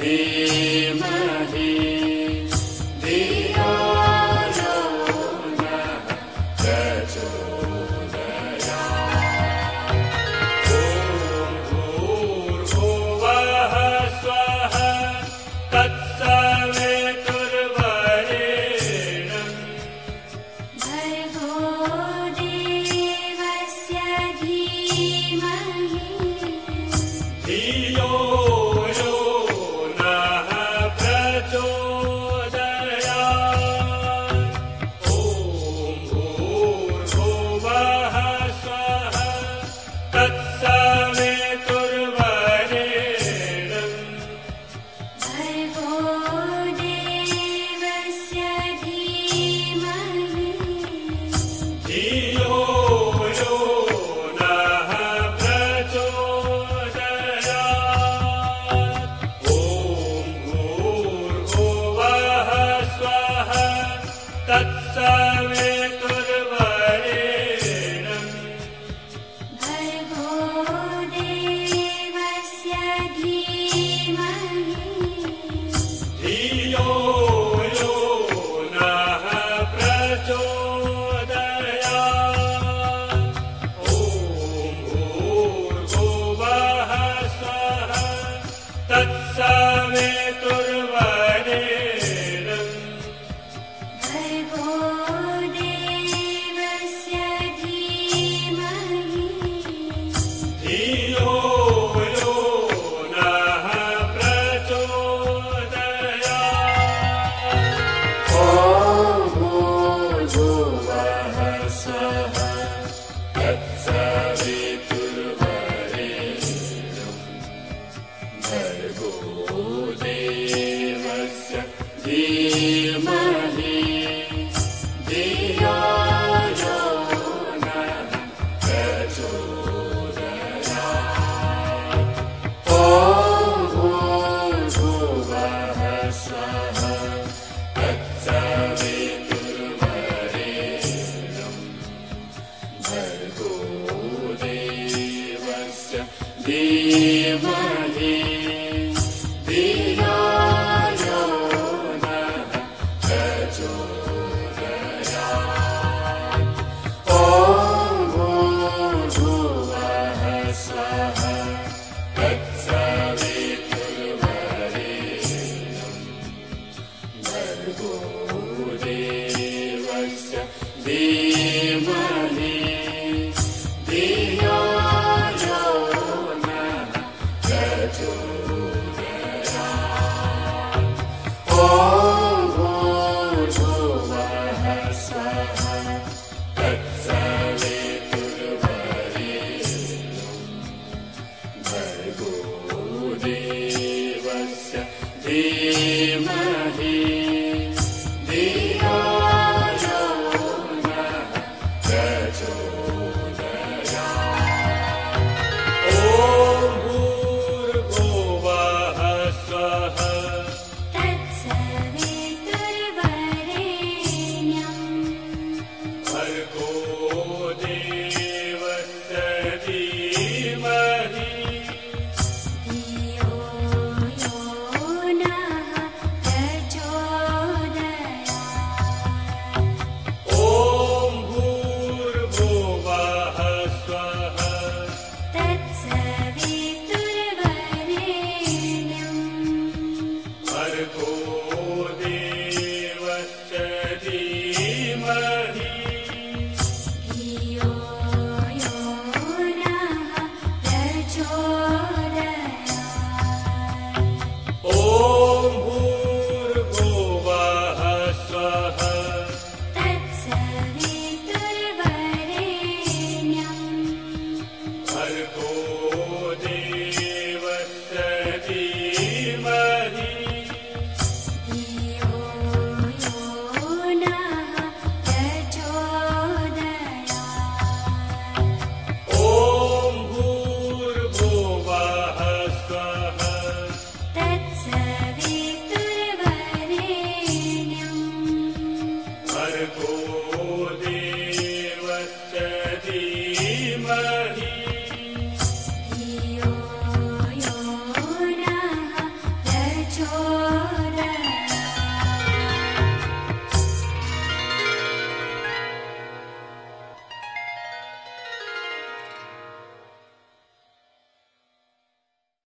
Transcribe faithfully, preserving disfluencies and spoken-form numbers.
धीमहि धियो यो नः प्रचोदयात्। ॐ भूर्भुवः स्वः तत्सवितुर्वरेण्यं भर्गो देवस्य धीमहि धियो यो नः प्रचोदयात्। ॐ भूर्भुवः स्वः तत्सवितुर्वरेण्यं भर्गो देवस्य धीमहि धियो यो नः प्रचोदयात्। ॐ भूर्भुवः स्वः तत्सवितुर्वरेण्यं भर्गो देवस्य धीमहि धियो यो नः प्रचोदयात्। ॐ भूर्भुवः स्वः तत्सवितुर्वरेण्यं भर्गो देवस्य धीमहि धियो यो नः प्रचोदयात्। ॐ भूर्भुवः स्वः तत्सवितुर्वरेण्यं भर्गो देवस्य धीमहि धियो यो नः प्रचोदयात्। ॐ भूर्भुवः स्वः तत्सवितुर्वरेण्यं भर्गो देवस्य धीमहि धियो यो नः प्रचोदयात्। ॐ भूर्भुवः स्वः तत्सवितुर्वरेण्यं भर्गो देवस्य धीमहि धियो यो नः प्रचोदयात्। ॐ भूर्भुवः स्वः तत्सवितुर्वरेण्यं भर्गो देवस्य